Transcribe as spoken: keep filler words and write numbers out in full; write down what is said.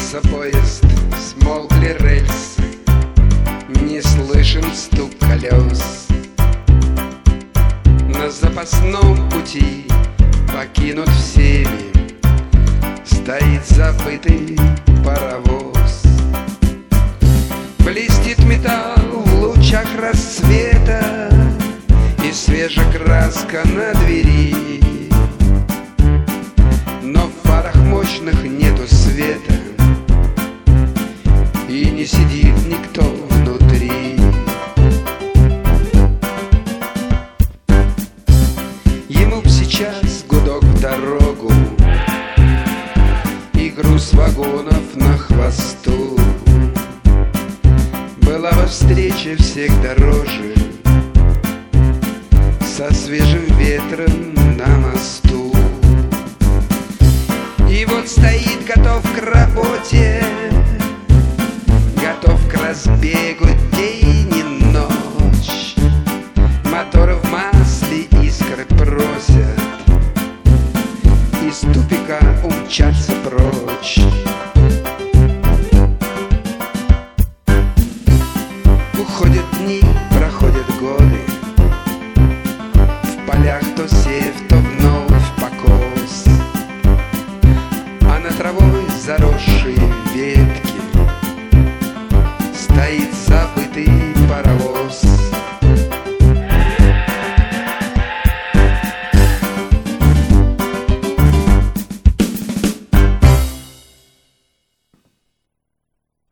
Тронулся поезд, смолкли рельсы, не слышен стук колес. На запасном пути, покинут всеми, стоит забытый паровоз. Блестит металл в лучах рассвета, и свежая краска на двери. Но в фарах мощных нету света, и не сидит никто внутри. Ему б сейчас гудок в дорогу и груз вагонов на хвосту. Была бы встреча всех дороже со свежим ветром на мосту. И вот стоит, готов к работе,